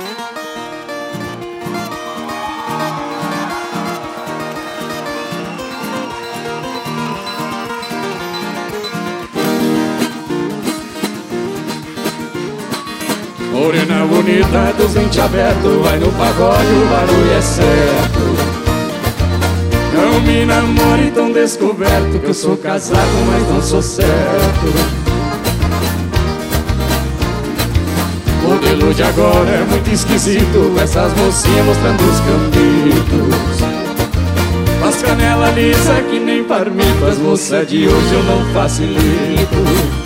Morena bonita dos dentes abertos, vai no pagode, o barulho é certo. Não me namore tão descoberto, que eu sou casado, mas não sou certo. O modelo de agora é muito esquisito, essas mocinhas mostrando os cambitos. As canela lisa que nem parmito, as moças de hoje eu não facilito.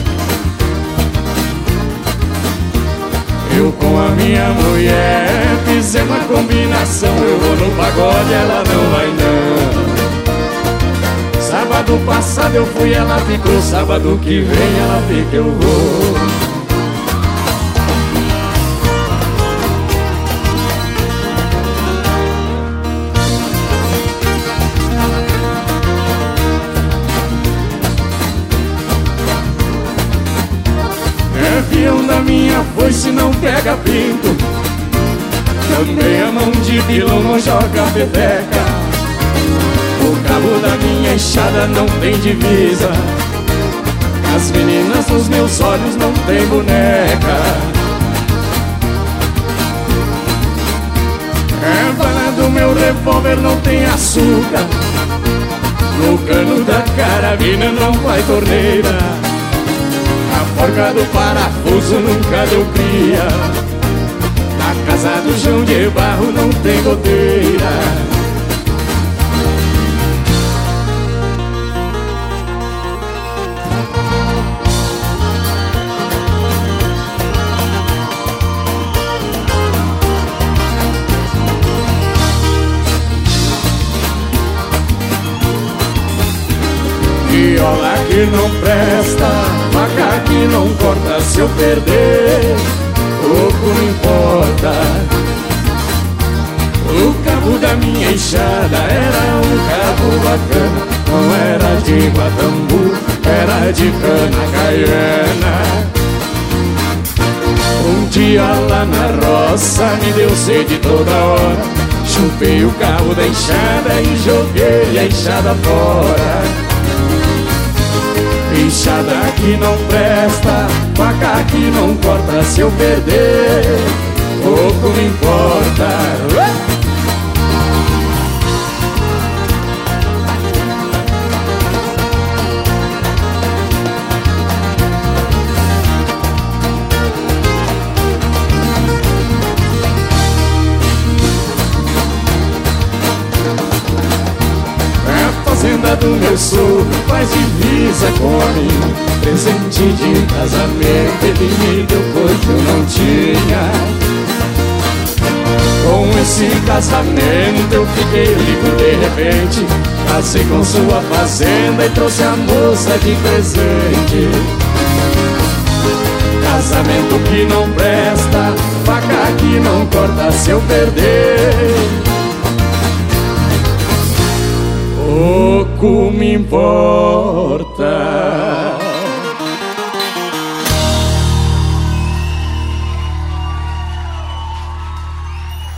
Eu com a minha mulher fizemos uma combinação. Eu vou no pagode, ela não vai não. Sábado passado eu fui, ela ficou. Sábado que vem ela fica, eu vou. Avião da minha foice não pega pinto, também a mão de pilão não joga peteca. O cabo da minha enxada não tem divisa, as meninas nos meus olhos não tem boneca. A bala do meu revólver não tem açúcar, no cano da carabina não vai torneira. A porca do parafuso nunca deu cria, na casa do João de Barro não tem goteira. Viola que não presta, faca que não corta. Se eu perder, pouco não importa. O cabo da minha enxada era um cabo bacana, não era de guatambu, era de cana caiana. Um dia lá na roça me deu sede toda hora, chupei o cabo da enxada e joguei a enxada fora. Enxada que não presta, faca que não corta. Se eu perder, pouco me importa. Fazenda do meu sogro faz divisa com a mim, presente de casamento ele me deu coisa eu não tinha. Com esse casamento eu fiquei rico de repente, casei com sua fazenda e trouxe a moça de presente. Casamento que não presta, faca que não corta. Se eu perder, pouco me importa.